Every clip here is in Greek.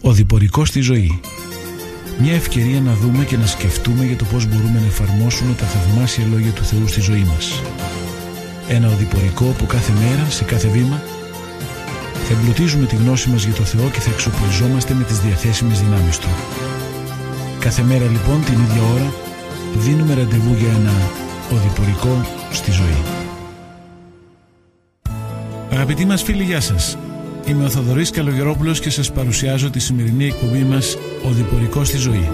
Οδηπορικό στη ζωή. Μια ευκαιρία να δούμε και να σκεφτούμε για το πώς μπορούμε να εφαρμόσουμε τα θαυμάσια λόγια του Θεού στη ζωή μας. Ένα οδηπορικό που κάθε μέρα, σε κάθε βήμα, θα εμπλουτίζουμε τη γνώση μας για το Θεό και θα εξοπλιζόμαστε με τις διαθέσιμες δυνάμεις Του. Κάθε μέρα λοιπόν την ίδια ώρα δίνουμε ραντεβού για ένα οδηπορικό στη ζωή. Αγαπητοί μας φίλοι, γεια σας. Είμαι ο Θοδωρής Καλογερόπουλος και σας παρουσιάζω τη σημερινή εκπομπή μας «Οδηπορικό στη ζωή».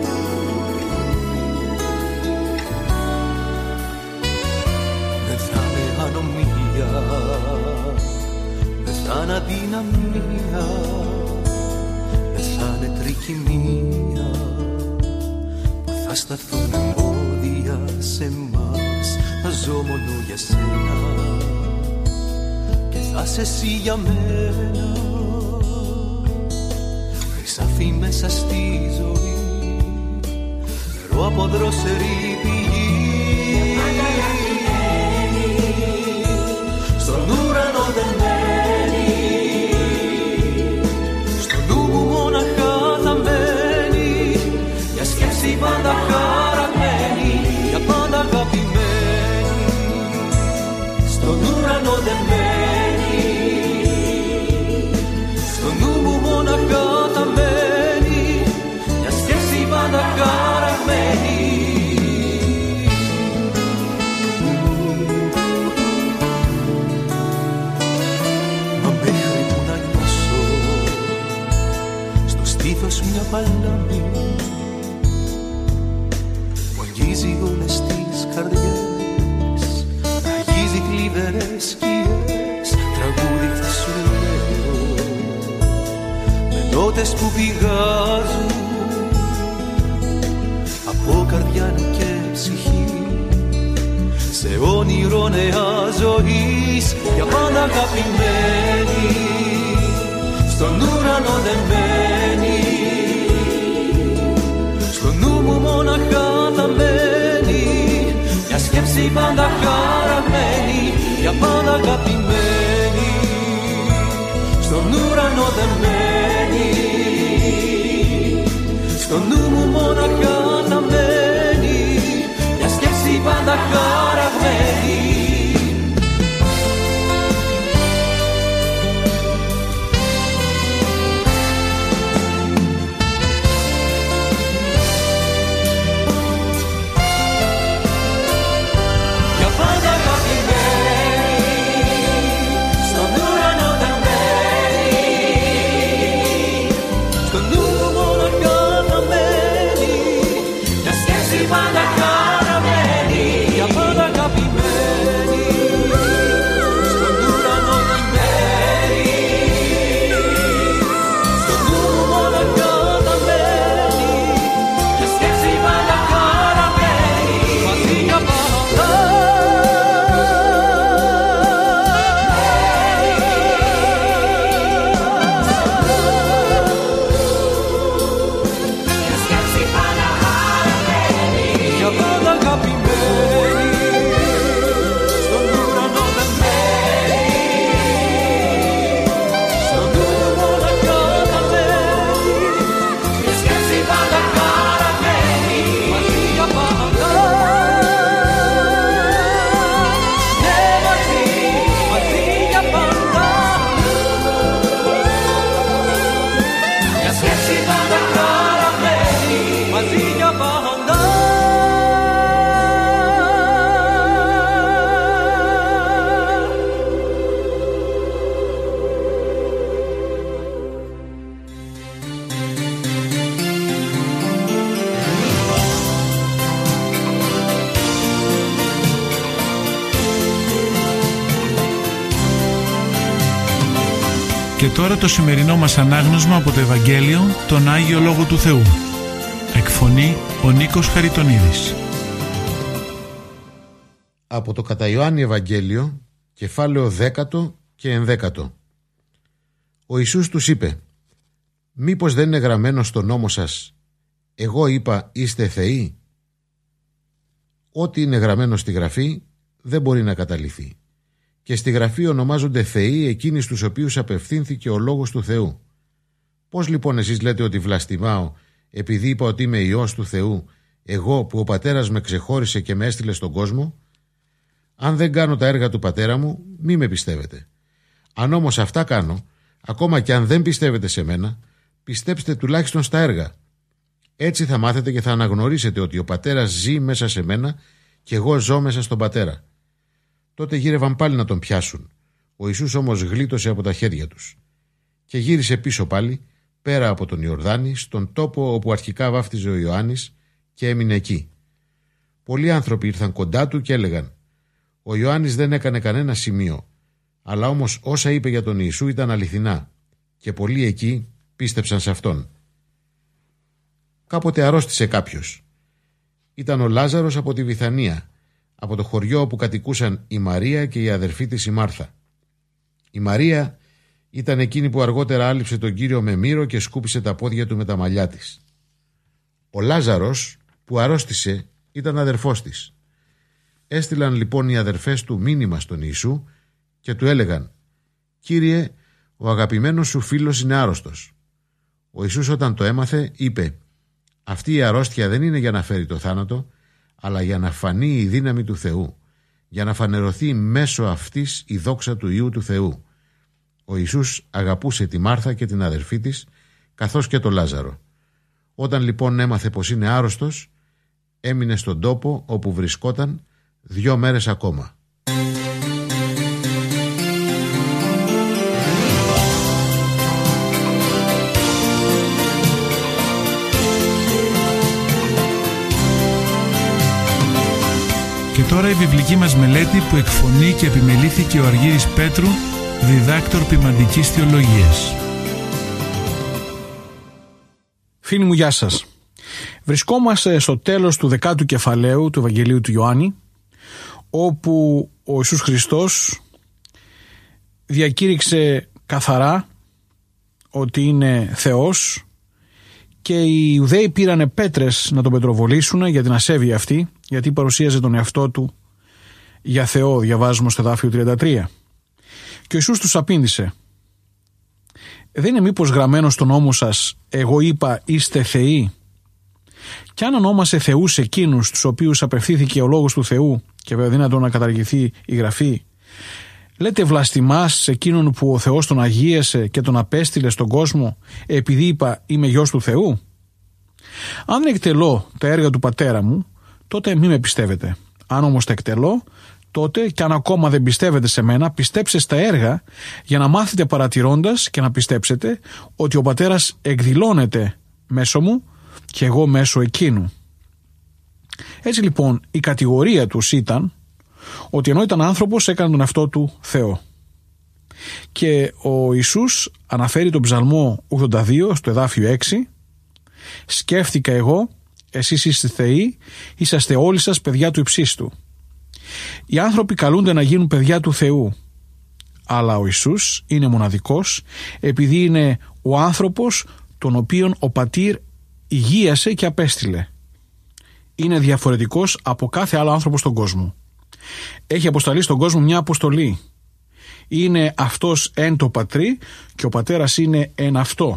Δεν θα είναι ανομία, δεν θα είναι αδυναμία, δεν θα είναι τρικυμία που θα σταθούν εμπόδια σε εμάς. Θα ζω μόνο για σένα, θα είσαι εσύ για μένα, χρυσάφι μέσα στη ζωή, νερό από δροσερή πηγή. Στον ουρανό δεν μένει, στο νου μου μόναχα θα μένει, μια σκέψη πάντα χαραγμένη, για πάντα αγαπημένη. Στον ουρανό δεν μένει, μια παλάμη που αγγίζει όλες τις καρδιές, αγγίζει θλιβερές σκιές. Τραγούδι θα σου λέω με νότες που πηγάζουν από καρδιά και ψυχή, σε όνειρο νέα ζωής, για πάντα αγαπημένη. Στον ουρανό δεν μένει, στο νου μου μόναχα θα μένει, μια σκέψη πάντα χαραγμένη, για πάντα αγαπημένη. Στον ουρανό δεν μένει, στο νου μου μόναχα θα μένει, μια σκέψη πάντα χαραγμένη. Και τώρα το σημερινό μας ανάγνωσμα από το Ευαγγέλιο, τον Άγιο Λόγο του Θεού. Εκφωνεί ο Νίκος Χαριτονίδης. Από το κατά Ιωάννη Ευαγγέλιο, κεφάλαιο 10 και 11. Ο Ιησούς τους είπε: «Μήπως δεν είναι γραμμένο στο νόμο σας, εγώ είπα είστε θεοί?» Ό,τι είναι γραμμένο στη Γραφή δεν μπορεί να καταληθεί. Και στη Γραφή ονομάζονται θεοί εκείνοι στους οποίους απευθύνθηκε ο Λόγος του Θεού. Πώς λοιπόν εσείς λέτε ότι βλαστημάω επειδή είπα ότι είμαι Υιός του Θεού, εγώ που ο Πατέρας με ξεχώρισε και με έστειλε στον κόσμο? Αν δεν κάνω τα έργα του Πατέρα μου, μη με πιστεύετε. Αν όμως αυτά κάνω, ακόμα και αν δεν πιστεύετε σε μένα, πιστέψτε τουλάχιστον στα έργα. Έτσι θα μάθετε και θα αναγνωρίσετε ότι ο Πατέρας ζει μέσα σε μένα και εγώ ζω μέσα στον Πατέρα. Τότε γύρευαν πάλι να τον πιάσουν. Ο Ιησούς όμως γλίτωσε από τα χέρια τους και γύρισε πίσω πάλι, πέρα από τον Ιορδάνη, στον τόπο όπου αρχικά βάφτιζε ο Ιωάννης, και έμεινε εκεί. Πολλοί άνθρωποι ήρθαν κοντά του και έλεγαν: ο Ιωάννης δεν έκανε κανένα σημείο, αλλά όμως όσα είπε για τον Ιησού ήταν αληθινά, και πολλοί εκεί πίστεψαν σε αυτόν. Κάποτε αρρώστησε κάποιος. Ήταν ο Λάζαρος από τη Βιθανία, από το χωριό όπου κατοικούσαν η Μαρία και η αδερφή της η Μάρθα. Η Μαρία ήταν εκείνη που αργότερα άλυψε τον Κύριο με μύρο και σκούπισε τα πόδια του με τα μαλλιά της. Ο Λάζαρος που αρρώστησε ήταν αδερφός της. Έστειλαν λοιπόν οι αδερφές του μήνυμα στον Ιησού και του έλεγαν: «Κύριε, ο αγαπημένος σου φίλος είναι άρρωστος». Ο Ιησούς όταν το έμαθε είπε: «Αυτή η αρρώστια δεν είναι για να φέρει το θάνατο, αλλά για να φανεί η δύναμη του Θεού, για να φανερωθεί μέσω αυτής η δόξα του Υιού του Θεού». Ο Ιησούς αγαπούσε τη Μάρθα και την αδερφή της, καθώς και τον Λάζαρο. Όταν λοιπόν έμαθε πως είναι άρρωστος, έμεινε στον τόπο όπου βρισκόταν 2 μέρες ακόμα. Και τώρα η βιβλική μας μελέτη που εκφωνεί και επιμελήθηκε ο Αργύρης Πέτρου, διδάκτορ ποιμαντικής θεολογίας. Φίλοι μου, γεια σας. Βρισκόμαστε στο τέλος του 10ου κεφαλαίου του Ευαγγελίου του Ιωάννη, όπου ο Ιησούς Χριστός διακήρυξε καθαρά ότι είναι Θεός και οι Ιουδαίοι πήρανε πέτρες να τον πετροβολήσουν για την ασέβεια αυτή, γιατί παρουσίαζε τον εαυτό του για Θεό, διαβάζουμε στο εδάφιο 33. Και ο Ιησούς τους απήντησε: «Δεν είναι μήπως γραμμένο στον νόμο σας, εγώ είπα είστε θεοί? Κι αν ονόμασε θεούς εκείνους τους οποίους απευθύνθηκε ο λόγος του Θεού, και βέβαια δύνατο να καταργηθεί η γραφή, λέτε βλαστημάς σε εκείνον που ο Θεός τον αγίασε και τον απέστειλε στον κόσμο, επειδή είπα είμαι γιος του Θεού? Αν δεν εκτελώ τα έργα του Πατέρα μου, τότε μη με πιστεύετε. Αν όμως τα εκτελώ, τότε και αν ακόμα δεν πιστεύετε σε μένα, πιστέψτε στα έργα, για να μάθετε παρατηρώντας και να πιστέψετε ότι ο Πατέρας εκδηλώνεται μέσω μου και εγώ μέσω εκείνου». Έτσι λοιπόν η κατηγορία τους ήταν ότι ενώ ήταν άνθρωπος έκανε τον εαυτό του Θεό. Και ο Ιησούς αναφέρει τον Ψαλμό 82 στο εδάφιο 6: «Σκέφτηκα εγώ, εσείς είστε θεοί, είσαστε όλοι σας παιδιά του υψίστου». Οι άνθρωποι καλούνται να γίνουν παιδιά του Θεού, αλλά ο Ιησούς είναι μοναδικός επειδή είναι ο άνθρωπος τον οποίον ο Πατήρ υγείασε και απέστειλε. Είναι διαφορετικός από κάθε άλλο άνθρωπο στον κόσμο. Έχει αποσταλεί στον κόσμο μια αποστολή. Είναι αυτός εν το Πατρί και ο Πατέρας είναι εν αυτό.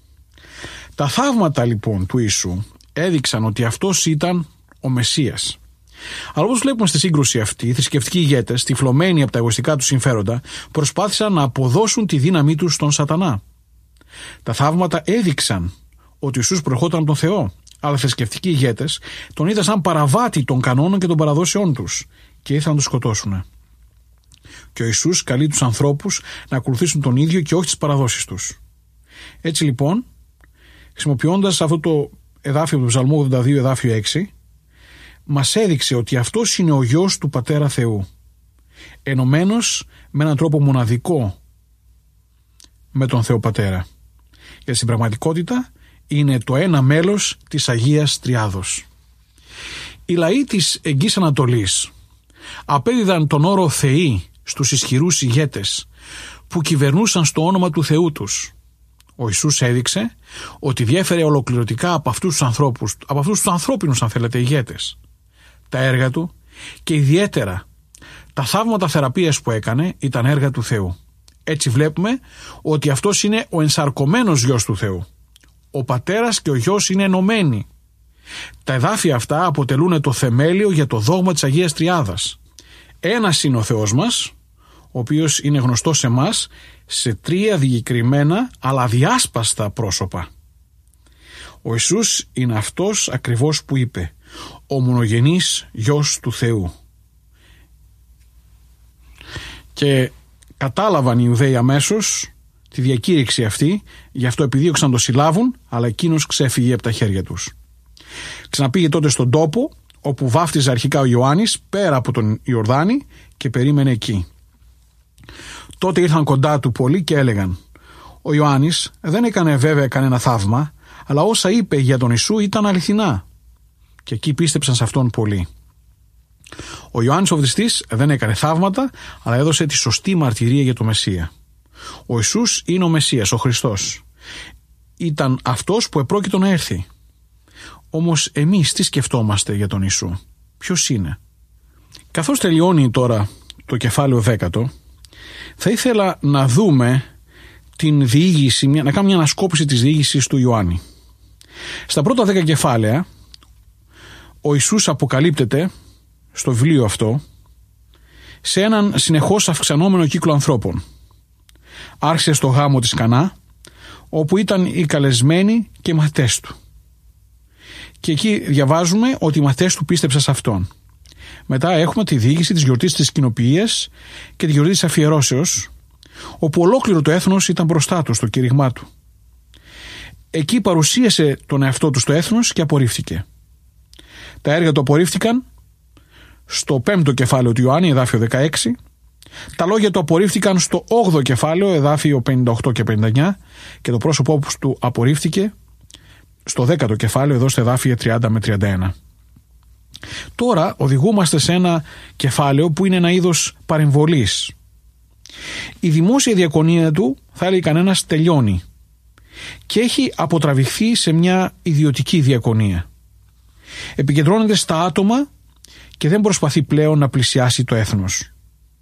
Τα θαύματα λοιπόν του Ιησού έδειξαν ότι αυτός ήταν ο Μεσσίας. Αλλά όπως βλέπουμε στη σύγκρουση αυτή, οι θρησκευτικοί ηγέτες, τυφλωμένοι από τα εγωιστικά τους συμφέροντα, προσπάθησαν να αποδώσουν τη δύναμή τους στον Σατανά. Τα θαύματα έδειξαν ότι ο Ιησούς προερχόταν από τον Θεό, αλλά οι θρησκευτικοί ηγέτες τον είδαν σαν παραβάτη των κανόνων και των παραδόσεών τους και ήθελαν να τον σκοτώσουν. Και ο Ιησούς καλεί τους ανθρώπους να ακολουθήσουν τον ίδιο και όχι τις παραδόσεις τους. Έτσι λοιπόν, χρησιμοποιώντας αυτό το εδάφιο του Ψαλμού 82, εδάφιο 6, μας έδειξε ότι αυτός είναι ο γιος του Πατέρα Θεού, ενωμένος με έναν τρόπο μοναδικό με τον Θεό Πατέρα. Γιατί στην πραγματικότητα είναι το ένα μέλος της Αγίας Τριάδος. Οι λαοί της Εγγύης Ανατολής απέδιδαν τον όρο θεοί στους ισχυρούς ηγέτες που κυβερνούσαν στο όνομα του Θεού τους. Ο Ιησούς έδειξε ότι διέφερε ολοκληρωτικά από αυτούς τους ανθρώπους, από αυτούς τους ανθρώπινους αν θέλετε ηγέτες, τα έργα του, και ιδιαίτερα τα θαύματα θεραπείας που έκανε ήταν έργα του Θεού. Έτσι βλέπουμε ότι αυτός είναι ο ενσαρκωμένος γιος του Θεού. Ο πατέρας και ο γιος είναι ενωμένοι. Τα εδάφια αυτά αποτελούν το θεμέλιο για το δόγμα της Αγίας Τριάδας. Ένας είναι ο Θεός μας, ο οποίος είναι γνωστός σε εμάς σε 3 συγκεκριμένα αλλά διάσπαστα πρόσωπα. Ο Ιησούς είναι αυτός ακριβώς που είπε, ο μονογενής γιος του Θεού. Και κατάλαβαν οι Ιουδαίοι αμέσως τη διακήρυξη αυτή, γι' αυτό επιδίωξαν να το συλλάβουν, αλλά εκείνος ξέφυγε από τα χέρια τους. Ξαναπήγε τότε στον τόπο όπου βάφτιζε αρχικά ο Ιωάννης πέρα από τον Ιορδάνη και περίμενε εκεί. Τότε ήρθαν κοντά του πολλοί και έλεγαν, ο Ιωάννης δεν έκανε βέβαια κανένα θαύμα, αλλά όσα είπε για τον Ιησού ήταν αληθινά. Και εκεί πίστεψαν σε αυτόν πολλοί. Ο Ιωάννης ο Βαπτιστής δεν έκανε θαύματα, αλλά έδωσε τη σωστή μαρτυρία για το Μεσσία. Ο Ιησούς είναι ο Μεσσίας, ο Χριστός. Ήταν αυτός που επρόκειτο να έρθει. Όμως εμείς τι σκεφτόμαστε για τον Ιησού? Ποιος είναι? Καθώς τελειώνει τώρα το κεφάλαιο 10, θα ήθελα να δούμε την διήγηση, να κάνουμε μια ανασκόπηση της διήγησης του Ιωάννη. Στα πρώτα 10 κεφάλαια ο Ιησούς αποκαλύπτεται στο βιβλίο αυτό σε έναν συνεχώς αυξανόμενο κύκλο ανθρώπων. Άρχισε στο γάμο της Κανά, όπου ήταν οι καλεσμένοι και οι μαθητές του. Και εκεί διαβάζουμε ότι οι μαθητές του πίστεψαν σε αυτόν. Μετά έχουμε τη διήγηση της γιορτής της Κοινοποιίας και τη γιορτή της Αφιερώσεως, όπου ολόκληρο το έθνος ήταν μπροστά του στο κήρυγμά του. Εκεί παρουσίασε τον εαυτό του στο έθνος και απορρίφθηκε. Τα έργα του απορρίφθηκαν στο 5ο κεφάλαιο του Ιωάννη, εδάφιο 16. Τα λόγια του απορρίφθηκαν στο 8ο κεφάλαιο, εδάφιο 58 και 59, και το πρόσωπό του απορρίφθηκε στο 10ο κεφάλαιο, εδώ στα εδάφια 30 με 31. Τώρα οδηγούμαστε σε ένα κεφάλαιο που είναι ένα είδος παρεμβολής. Η δημόσια διακονία του, θα έλεγε κανένας, τελειώνει και έχει αποτραβηχθεί σε μια ιδιωτική διακονία. Επικεντρώνεται στα άτομα και δεν προσπαθεί πλέον να πλησιάσει το έθνος.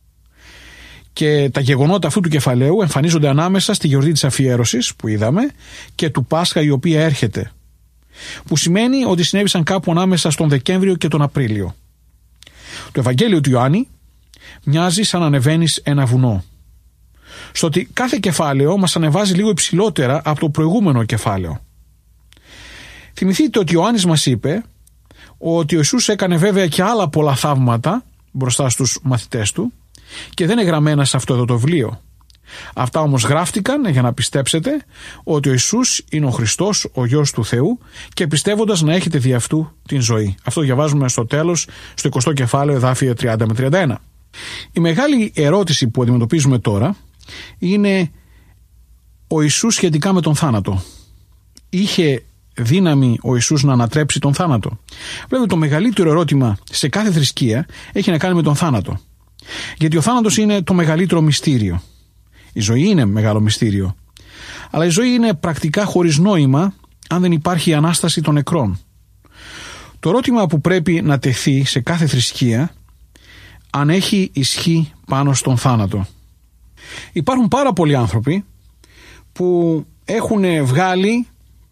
Και τα γεγονότα αυτού του κεφαλαίου εμφανίζονται ανάμεσα στη γιορτή της Αφιέρωσης που είδαμε και του Πάσχα, η οποία έρχεται, που σημαίνει ότι συνέβησαν κάπου ανάμεσα στον Δεκέμβριο και τον Απρίλιο. Το Ευαγγέλιο του Ιωάννη μοιάζει σαν να ανεβαίνεις ένα βουνό, στο ότι κάθε κεφάλαιο μας ανεβάζει λίγο υψηλότερα από το προηγούμενο κεφάλαιο. Θυμηθείτε ότι ο Ιωάννης μας είπε ότι ο Ιησούς έκανε βέβαια και άλλα πολλά θαύματα μπροστά στους μαθητές του και δεν είναι γραμμένα σε αυτό εδώ το βιβλίο. Αυτά όμως γράφτηκαν για να πιστέψετε ότι ο Ιησούς είναι ο Χριστός, ο Γιος του Θεού, και πιστεύοντας να έχετε δι' αυτού την ζωή. Αυτό διαβάζουμε στο τέλος, στο 20ο κεφάλαιο, εδάφια 30 με 31. Η μεγάλη ερώτηση που αντιμετωπίζουμε τώρα είναι ο Ιησούς σχετικά με τον θάνατο. Είχε δύναμη ο Ιησούς να ανατρέψει τον θάνατο? Βλέπετε, το μεγαλύτερο ερώτημα σε κάθε θρησκεία έχει να κάνει με τον θάνατο. Γιατί ο θάνατος είναι το μεγαλύτερο μυστήριο. Η ζωή είναι μεγάλο μυστήριο. Αλλά η ζωή είναι πρακτικά χωρίς νόημα αν δεν υπάρχει η Ανάσταση των νεκρών. Το ερώτημα που πρέπει να τεθεί σε κάθε θρησκεία, αν έχει ισχύ πάνω στον θάνατο. Υπάρχουν πάρα πολλοί άνθρωποι που έχουν βγάλει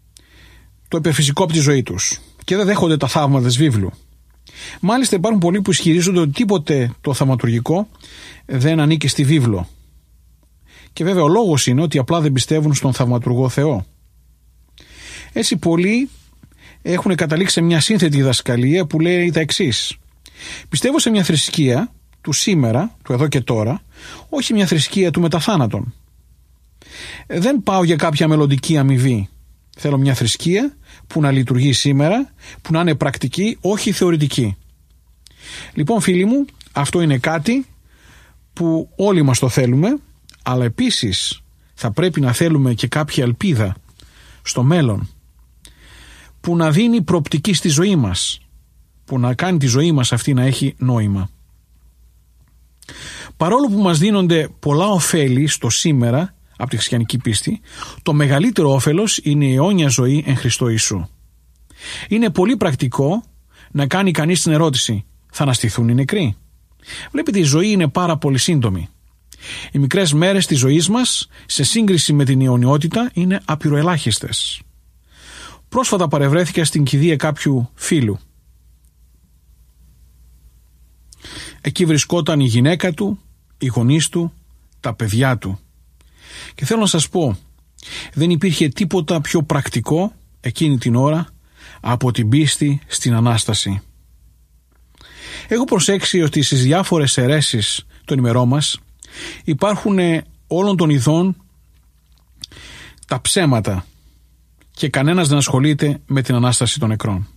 το υπερφυσικό από τη ζωή τους και δεν δέχονται τα θαύματα της βίβλου. Μάλιστα υπάρχουν πολλοί που ισχυρίζονται ότι τίποτε το θαυματουργικό δεν ανήκει στη βίβλο. Και βέβαια ο λόγος είναι ότι απλά δεν πιστεύουν στον θαυματουργό Θεό. Έτσι πολλοί έχουν καταλήξει σε μια σύνθετη διδασκαλία που λέει τα εξής: πιστεύω σε μια θρησκεία του σήμερα, του εδώ και τώρα, όχι μια θρησκεία του μεταθάνατον. Δεν πάω για κάποια μελλοντική αμοιβή. Θέλω μια θρησκεία που να λειτουργεί σήμερα, που να είναι πρακτική, όχι θεωρητική. Λοιπόν, φίλοι μου, αυτό είναι κάτι που όλοι μας το θέλουμε, αλλά επίσης θα πρέπει να θέλουμε και κάποια ελπίδα στο μέλλον, που να δίνει προοπτική στη ζωή μας, που να κάνει τη ζωή μας αυτή να έχει νόημα. Παρόλο που μας δίνονται πολλά ωφέλη στο σήμερα από τη χριστιανική πίστη, το μεγαλύτερο όφελος είναι η αιώνια ζωή εν Χριστώ Ιησού. Είναι πολύ πρακτικό να κάνει κανείς την ερώτηση: θα αναστηθούν οι νεκροί? Βλέπετε, η ζωή είναι πάρα πολύ σύντομη. Οι μικρές μέρες της ζωής μας, σε σύγκριση με την αιωνιότητα, είναι απειροελάχιστες. Πρόσφατα παρευρέθηκα στην κηδεία κάποιου φίλου. Εκεί βρισκόταν η γυναίκα του, οι γονείς του, τα παιδιά του. Και θέλω να σας πω, δεν υπήρχε τίποτα πιο πρακτικό εκείνη την ώρα από την πίστη στην Ανάσταση. Έχω προσέξει ότι στις διάφορες αιρέσεις των ημερών μας υπάρχουν όλων των ειδών τα ψέματα και κανένας δεν ασχολείται με την Ανάσταση των νεκρών.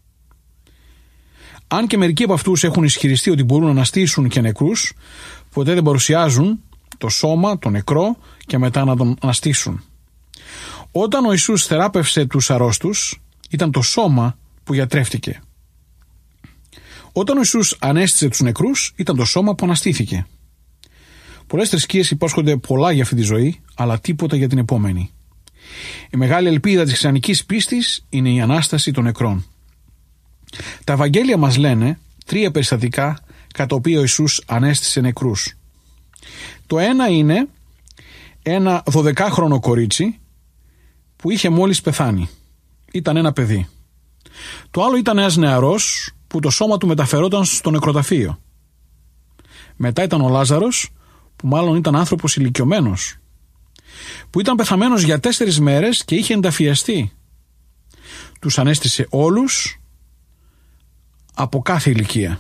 Αν και μερικοί από αυτούς έχουν ισχυριστεί ότι μπορούν να αναστήσουν και νεκρούς, ποτέ δεν παρουσιάζουν το σώμα, το νεκρό και μετά να τον αναστήσουν. Όταν ο Ιησούς θεράπευσε τους αρρώστους, ήταν το σώμα που γιατρεύτηκε. Όταν ο Ιησούς ανέστησε τους νεκρούς, ήταν το σώμα που αναστήθηκε. Πολλές θρησκείες υπόσχονται πολλά για αυτή τη ζωή, αλλά τίποτα για την επόμενη. Η μεγάλη ελπίδα της χριστιανικής πίστης είναι η Ανάσταση των νεκρών. Τα Ευαγγέλια μας λένε 3 περιστατικά κατά τα οποία ο Ιησούς ανέστησε νεκρούς. Το ένα είναι ένα 12χρονο κορίτσι που είχε μόλις πεθάνει. Ήταν ένα παιδί. Το άλλο ήταν ένας νεαρός που το σώμα του μεταφερόταν στο νεκροταφείο. Μετά ήταν ο Λάζαρος, που μάλλον ήταν άνθρωπος ηλικιωμένος, που ήταν πεθαμένος για 4 μέρες και είχε ενταφιαστεί. Τους ανέστησε όλους από κάθε ηλικία.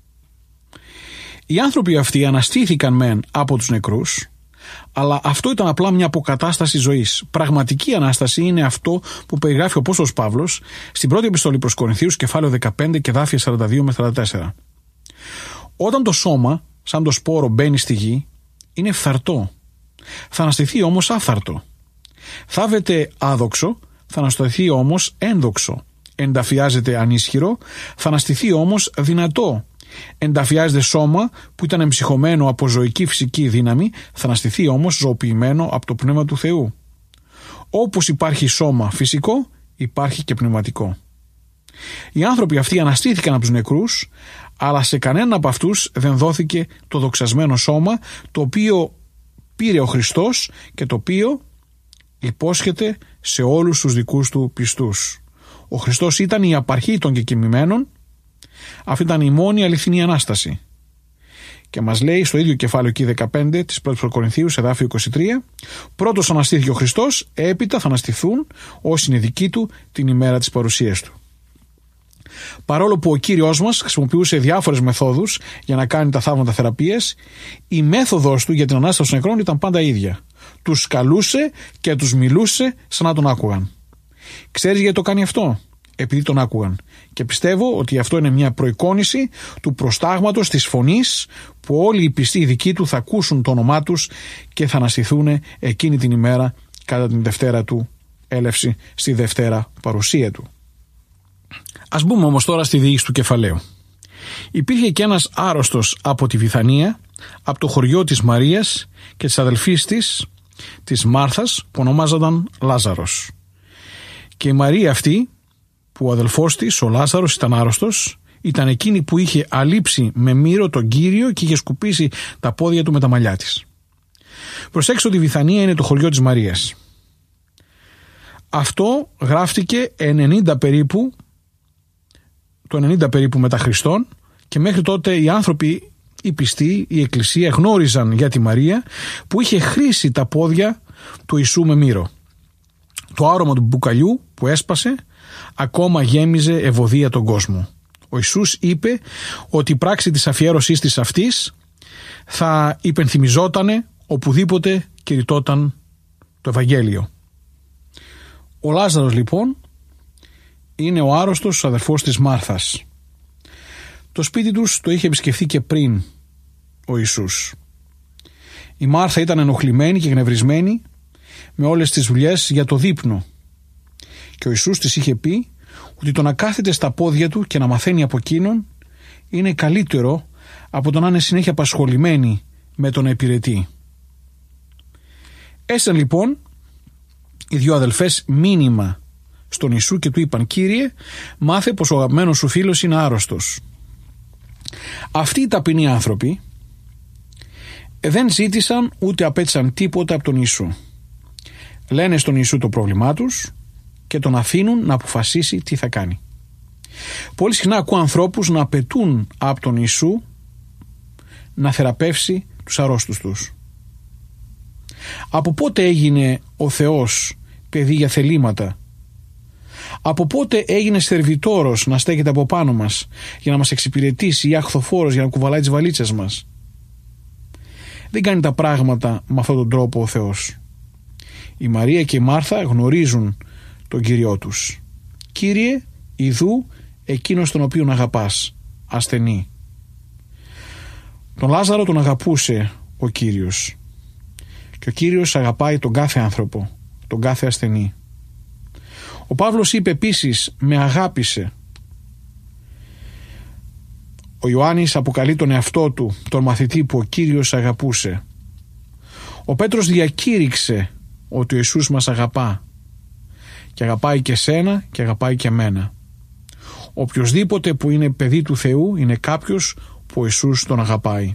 Οι άνθρωποι αυτοί αναστήθηκαν μεν από τους νεκρούς, αλλά αυτό ήταν απλά μια αποκατάσταση ζωής. Πραγματική Ανάσταση είναι αυτό που περιγράφει ο Απόστολος Παύλος στην πρώτη επιστολή προς Κορινθίους, κεφάλαιο 15 και εδάφια 42 με 44. Όταν το σώμα, σαν το σπόρο, μπαίνει στη γη, είναι φθαρτό. Θα αναστηθεί όμως άφθαρτο. Θάβεται άδοξο, θα αναστηθεί όμως ένδοξο. Ενταφιάζεται ανίσχυρο, θα αναστηθεί όμως δυνατό. Ενταφιάζεται σώμα που ήταν εμψυχωμένο από ζωική φυσική δύναμη, θα αναστηθεί όμως ζωοποιημένο από το Πνεύμα του Θεού. Όπως υπάρχει σώμα φυσικό, υπάρχει και πνευματικό. Οι άνθρωποι αυτοί αναστήθηκαν από τους νεκρούς, αλλά σε κανέναν από αυτούς δεν δόθηκε το δοξασμένο σώμα, το οποίο πήρε ο Χριστός και το οποίο υπόσχεται σε όλους τους δικούς του πιστούς. Ο Χριστός ήταν η απαρχή των κεκοιμημένων. Αυτή ήταν η μόνη αληθινή Ανάσταση. Και μας λέει στο ίδιο κεφάλαιο εκεί 15 της πρώτης Κορινθίους, εδάφιο 23, πρώτος αναστήθηκε ο Χριστός, έπειτα θα αναστηθούν όσοι είναι δικοί του την ημέρα της παρουσίας του. Παρόλο που ο Κύριος μας χρησιμοποιούσε διάφορες μεθόδους για να κάνει τα θαύματα θεραπείας, η μέθοδος του για την Ανάσταση των νεκρών ήταν πάντα ίδια. Τους καλούσε και τους μιλούσε σαν να τον άκουγαν. Ξέρεις γιατί το κάνει αυτό? Επειδή τον άκουγαν. Και πιστεύω ότι αυτό είναι μια προεικόνηση του προστάγματος της φωνής που όλοι οι πιστοί δικοί του θα ακούσουν το όνομά τους και θα αναστηθούν εκείνη την ημέρα κατά την Δευτέρα του έλευση, στη Δευτέρα παρουσία του. Ας μπούμε όμως τώρα στη διήγηση του κεφαλαίου. Υπήρχε και ένας άρρωστος από τη Βηθανία, από το χωριό της Μαρίας και της αδελφής της Μάρθας, που ονομάζονταν Λάζαρος. Και η Μαρία αυτή, που ο αδελφός της, ο Λάζαρος, ήταν άρρωστος, ήταν εκείνη που είχε αλείψει με μύρο τον Κύριο και είχε σκουπίσει τα πόδια του με τα μαλλιά της. Προσέξτε ότι η Βηθανία είναι το χωριό της Μαρίας. Αυτό γράφτηκε 90 περίπου, το 90 περίπου μετά Χριστόν, και μέχρι τότε οι άνθρωποι, οι πιστοί, η Εκκλησία γνώριζαν για τη Μαρία που είχε χρήσει τα πόδια του Ιησού με μύρο. Το άρωμα του μπουκαλιού που έσπασε ακόμα γέμιζε ευωδία τον κόσμο. Ο Ιησούς είπε ότι η πράξη της αφιέρωσής της αυτής θα υπενθυμιζότανε οπουδήποτε κηρυτόταν το Ευαγγέλιο. Ο Λάζαρος λοιπόν είναι ο άρρωστος αδερφός της Μάρθας. Το σπίτι τους το είχε επισκεφθεί και πριν ο Ιησούς. Η Μάρθα ήταν ενοχλημένη και γνευρισμένη με όλες τις δουλειές για το δείπνο. Και ο Ιησούς της είχε πει ότι το να κάθεται στα πόδια του και να μαθαίνει από εκείνον είναι καλύτερο από το να είναι συνέχεια απασχολημένη με τον υπηρετή. Έστειλαν λοιπόν οι δύο αδελφές μήνυμα στον Ιησού και του είπαν: «Κύριε, μάθε πως ο αγαπημένος σου φίλος είναι άρρωστος». Αυτοί οι ταπεινοί άνθρωποι δεν ζήτησαν ούτε απέτησαν τίποτα από τον Ιησού. Λένε στον Ιησού το πρόβλημά τους και τον αφήνουν να αποφασίσει τι θα κάνει. Πολύ συχνά ακούω ανθρώπους να απαιτούν από τον Ιησού να θεραπεύσει τους αρρώστους τους. Από πότε έγινε ο Θεός παιδί για θελήματα? Από πότε έγινε σερβιτόρος να στέκεται από πάνω μας για να μας εξυπηρετήσει ή αχθοφόρος για να κουβαλάει τις βαλίτσες μας? Δεν κάνει τα πράγματα με αυτόν τον τρόπο ο Θεός. Η Μαρία και η Μάρθα γνωρίζουν τον Κύριό τους. Κύριε, ιδού εκείνος τον οποίον αγαπάς, ασθενή. Τον Λάζαρο τον αγαπούσε ο Κύριος. Και ο Κύριος αγαπάει τον κάθε άνθρωπο, τον κάθε ασθενή. Ο Παύλος είπε επίσης, με αγάπησε. Ο Ιωάννης αποκαλεί τον εαυτό του, τον μαθητή που ο Κύριος αγαπούσε. Ο Πέτρος διακήρυξε ότι ο Ιησούς μας αγαπά και αγαπάει και σένα και αγαπάει και εμένα. Οποιοσδήποτε που είναι παιδί του Θεού είναι κάποιος που ο Ιησούς τον αγαπάει.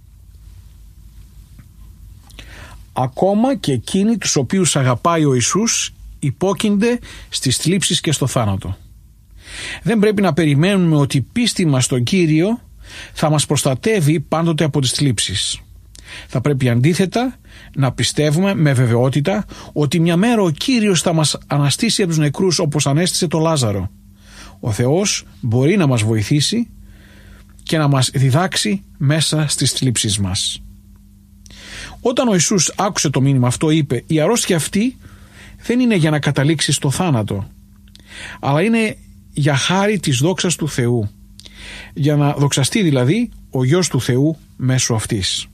Ακόμα και εκείνοι τους οποίους αγαπάει ο Ιησούς υπόκεινται στις θλίψεις και στο θάνατο. Δεν πρέπει να περιμένουμε ότι η πίστη μας στον Κύριο θα μας προστατεύει πάντοτε από τις θλίψεις. Θα πρέπει αντίθετα να πιστεύουμε με βεβαιότητα ότι μια μέρα ο Κύριος θα μας αναστήσει από τους νεκρούς όπως ανέστησε το Λάζαρο. Ο Θεός μπορεί να μας βοηθήσει και να μας διδάξει μέσα στις θλίψεις μας. Όταν ο Ιησούς άκουσε το μήνυμα αυτό, είπε: η αρρώστια αυτή δεν είναι για να καταλήξει στο θάνατο, αλλά είναι για χάρη της δόξας του Θεού, για να δοξαστεί δηλαδή ο Υιός του Θεού μέσω αυτής.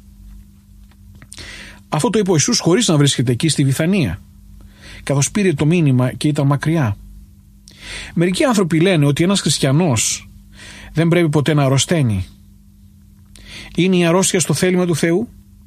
Αυτό το είπε ο Ιησούς χωρίς να βρίσκεται εκεί στη Βιθανία, καθώς πήρε το μήνυμα και ήταν μακριά. Μερικοί άνθρωποι λένε ότι ένας χριστιανός δεν πρέπει ποτέ να αρρωσταίνει. Είναι η αρρώστια στο θέλημα του Θεού?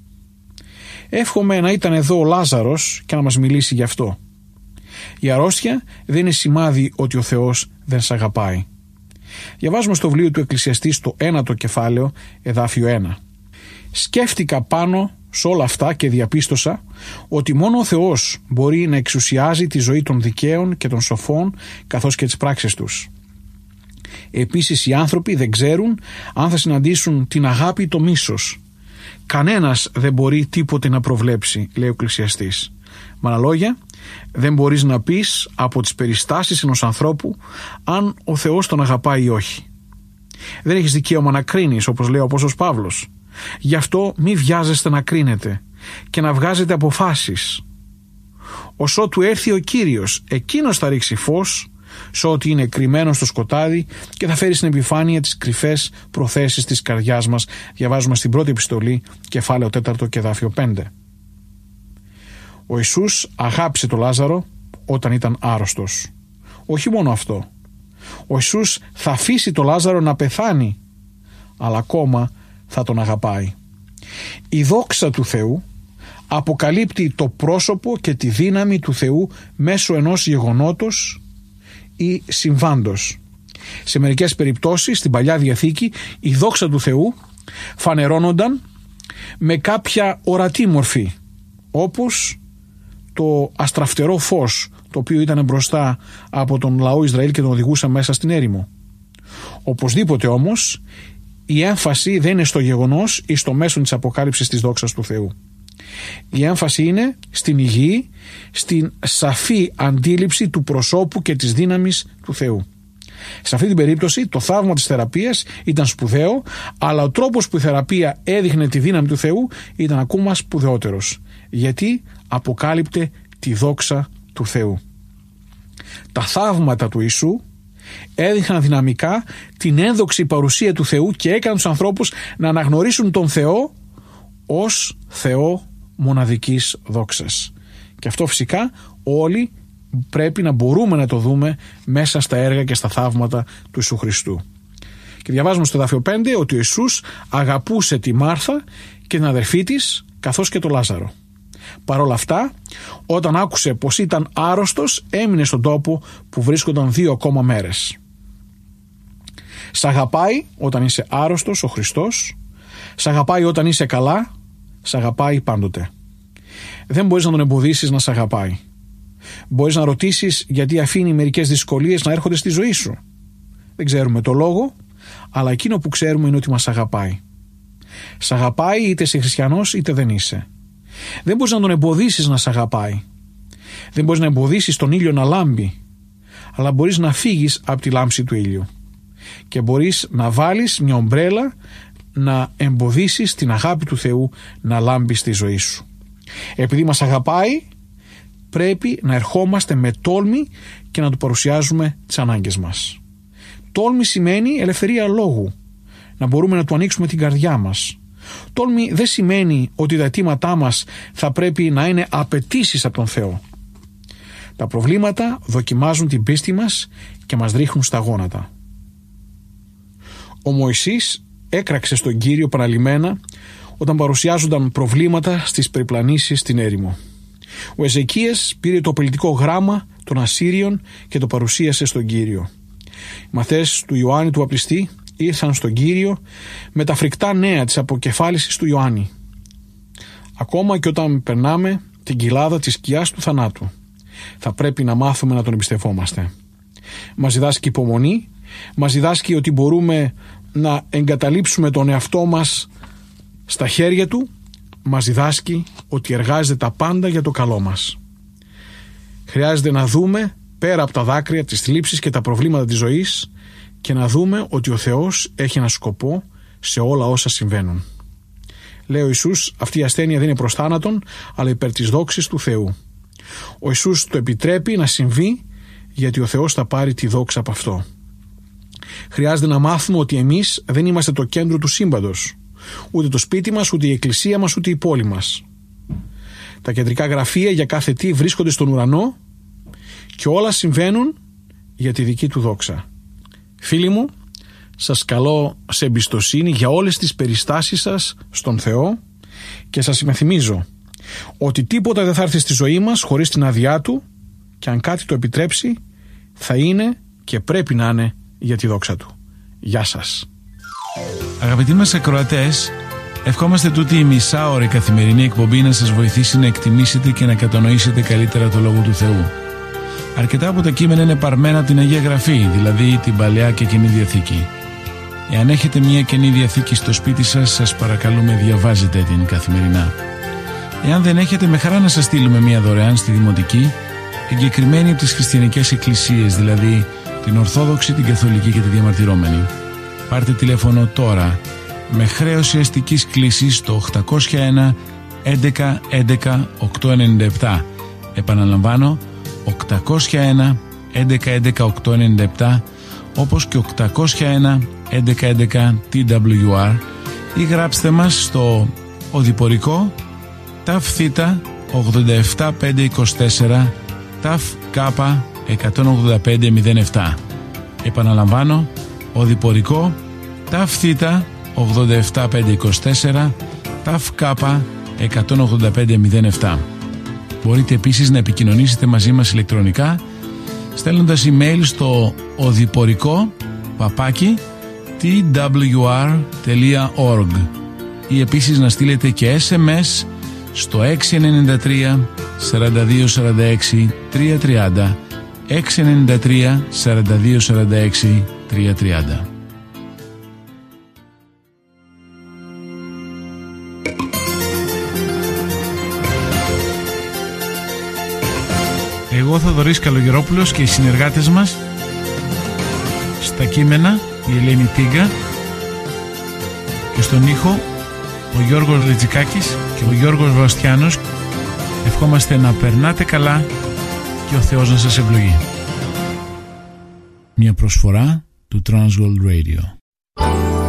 Εύχομαι να ήταν εδώ ο Λάζαρος και να μας μιλήσει γι' αυτό. Η αρρώστια δεν είναι σημάδι ότι ο Θεός δεν σ' αγαπάει. Διαβάζουμε στο βιβλίο του Εκκλησιαστή στο 1ο κεφάλαιο, εδάφιο 1. Σκέφτηκα πάνω σε όλα αυτά και διαπίστωσα ότι μόνο ο Θεός μπορεί να εξουσιάζει τη ζωή των δικαίων και των σοφών καθώς και τις πράξεις τους. Επίσης οι άνθρωποι δεν ξέρουν αν θα συναντήσουν την αγάπη ή το μίσος. Κανένας δεν μπορεί τίποτε να προβλέψει, λέει ο Εκκλησιαστής. Με άλλα λόγια, δεν μπορείς να πεις από τις περιστάσεις ενός ανθρώπου αν ο Θεός τον αγαπάει ή όχι. Δεν έχεις δικαίωμα να κρίνεις, όπως λέει ο Απόστολος Παύλος. Γι' αυτό μη βιάζεστε να κρίνετε και να βγάζετε αποφάσεις. Ως ότου έρθει ο Κύριος, εκείνος θα ρίξει φως σε ό,τι είναι κρυμμένο στο σκοτάδι και θα φέρει στην επιφάνεια τις κρυφές προθέσεις της καρδιάς μας. Διαβάζουμε στην πρώτη επιστολή, κεφάλαιο 4 και εδάφιο 5. Ο Ιησούς αγάπησε τον Λάζαρο όταν ήταν άρρωστος. Όχι μόνο αυτό. Ο Ιησούς θα αφήσει τον Λάζαρο να πεθάνει, αλλά ακόμα θα τον αγαπάει. Η δόξα του Θεού αποκαλύπτει το πρόσωπο και τη δύναμη του Θεού μέσω ενός γεγονότος ή συμβάντος. Σε μερικές περιπτώσεις στην Παλιά Διαθήκη η δόξα του Θεού φανερώνονταν με κάποια ορατή μορφή, όπως το αστραφτερό φως το οποίο ήταν μπροστά από τον λαό Ισραήλ και τον οδηγούσε μέσα στην έρημο. Οπωσδήποτε όμως η έμφαση δεν είναι στο γεγονός ή στο μέσο της αποκάλυψης της δόξας του Θεού. Η έμφαση είναι στην υγιή, στην σαφή αντίληψη του προσώπου και της δύναμης του Θεού. Σε αυτή την περίπτωση το θαύμα της θεραπείας ήταν σπουδαίο, αλλά ο τρόπος που η θεραπεία έδειχνε τη δύναμη του Θεού ήταν ακόμα σπουδαιότερος, γιατί αποκάλυπτε τη δόξα του Θεού. Τα θαύματα του Ιησού έδειχναν δυναμικά την ένδοξη παρουσία του Θεού και έκαναν τους ανθρώπους να αναγνωρίσουν τον Θεό ως Θεό μοναδικής δόξας. Και αυτό φυσικά όλοι πρέπει να μπορούμε να το δούμε μέσα στα έργα και στα θαύματα του Ιησού Χριστού. Και διαβάζουμε στο εδάφιο 5 ότι ο Ιησούς αγαπούσε τη Μάρθα και την αδερφή της καθώς και τον Λάζαρο. Παρ' όλα αυτά, όταν άκουσε πως ήταν άρρωστος, έμεινε στον τόπο που βρίσκονταν 2 ακόμα μέρες. Σ' αγαπάει όταν είσαι άρρωστος ο Χριστός, σ' αγαπάει όταν είσαι καλά, Σ' αγαπάει πάντοτε. Δεν μπορείς να τον εμποδίσεις να σ' αγαπάει. Μπορείς να ρωτήσεις γιατί αφήνει μερικές δυσκολίες να έρχονται στη ζωή σου. Δεν ξέρουμε το λόγο, αλλά εκείνο που ξέρουμε είναι ότι μας αγαπάει. Σ' αγαπάει είτε είσαι χριστιανός είτε δεν είσαι. Δεν μπορείς να τον εμποδίσεις να σ' αγαπάει. Δεν μπορείς να εμποδίσεις τον ήλιο να λάμπει, αλλά μπορείς να φύγεις από τη λάμψη του ήλιου. Και μπορείς να βάλεις μια ομπρέλα να εμποδίσεις την αγάπη του Θεού να λάμπει στη ζωή σου. Επειδή μας αγαπάει, πρέπει να ερχόμαστε με τόλμη και να του παρουσιάζουμε τις ανάγκες μας. Τόλμη σημαίνει ελευθερία λόγου, να μπορούμε να του ανοίξουμε την καρδιά μας. Τόλμη δεν σημαίνει ότι τα αιτήματά μας θα πρέπει να είναι απαιτήσεις από τον Θεό. Τα προβλήματα δοκιμάζουν την πίστη μας και μας ρίχνουν στα γόνατα. Ο Μωυσής έκραξε στον Κύριο παραλυμμένα όταν παρουσιάζονταν προβλήματα στις περιπλανήσεις στην έρημο. Ο Εζεκίας πήρε το απειλητικό γράμμα των Ασσύριων και το παρουσίασε στον Κύριο. Οι μαθαίες του Ιωάννη του Βαπτιστή ήρθαν στον Κύριο με τα φρικτά νέα της αποκεφάλισης του Ιωάννη. Ακόμα και όταν περνάμε την κοιλάδα της σκιάς του θανάτου, θα πρέπει να μάθουμε να τον εμπιστευόμαστε. Μας διδάσκει υπομονή, μας διδάσκει ότι μπορούμε να εγκαταλείψουμε τον εαυτό μας στα χέρια του, μας διδάσκει ότι εργάζεται τα πάντα για το καλό μας. Χρειάζεται να δούμε πέρα από τα δάκρυα, τις θλίψεις και τα προβλήματα της ζωής και να δούμε ότι ο Θεός έχει ένα σκοπό σε όλα όσα συμβαίνουν. Λέει ο Ιησούς, αυτή η ασθένεια δεν είναι προς θάνατον, αλλά υπέρ της δόξης του Θεού. Ο Ιησούς το επιτρέπει να συμβεί γιατί ο Θεός θα πάρει τη δόξα από αυτό. Χρειάζεται να μάθουμε ότι εμείς δεν είμαστε το κέντρο του σύμπαντος. Ούτε το σπίτι μας, ούτε η εκκλησία μας, ούτε η πόλη μας. Τα κεντρικά γραφεία για κάθε τι βρίσκονται στον ουρανό και όλα συμβαίνουν για τη δική του δόξα. Φίλοι μου, σας καλώ σε εμπιστοσύνη για όλες τις περιστάσεις σας στον Θεό και σας υπενθυμίζω ότι τίποτα δεν θα έρθει στη ζωή μας χωρίς την άδειά Του και αν κάτι το επιτρέψει θα είναι και πρέπει να είναι για τη δόξα Του. Γεια σας. Αγαπητοί μας ακροατές, ευχόμαστε τούτη η μισάωρη καθημερινή εκπομπή να σας βοηθήσει να εκτιμήσετε και να κατανοήσετε καλύτερα το Λόγο του Θεού. Αρκετά από τα κείμενα είναι παρμένα από την Αγία Γραφή, δηλαδή την Παλαιά και Καινή Διαθήκη. Εάν έχετε μια Καινή Διαθήκη στο σπίτι σας, σας παρακαλούμε διαβάζετε την καθημερινά. Εάν δεν έχετε, με χαρά να σας στείλουμε μια δωρεάν στη Δημοτική, εγκεκριμένη από τις χριστιανικές εκκλησίες, δηλαδή την Ορθόδοξη, την Καθολική και τη Διαμαρτυρόμενη. Πάρτε τηλέφωνο τώρα με χρέωση αστικής κλήσης στο 801 11 11 897. Επαναλαμβάνω, 801 11 11 897, όπως και 801 11 11 TWR, ή γράψτε μας στο οδηπορικό ΤΑΦ Θ 87524 ΤΑΦ Κ 18507. Επαναλαμβάνω, οδηπορικό ΤΑΦ Θ 87524 ΤΑΦ Κ 18507. Μπορείτε επίσης να επικοινωνήσετε μαζί μας ηλεκτρονικά στέλνοντας email στο οδηπορικό@twr.org ή επίσης να στείλετε και SMS στο 693 4246 330 693 4246 330. Εγώ Θοδωρής Καλογερόπουλος και οι συνεργάτες μας στα κείμενα η Ελένη Τίγκα και στον ήχο ο Γιώργος Λετζικάκης και ο Γιώργος Βαστιάνος. Ευχόμαστε να περνάτε καλά και ο Θεός να σας ευλογεί. Μια προσφορά του Transworld Radio.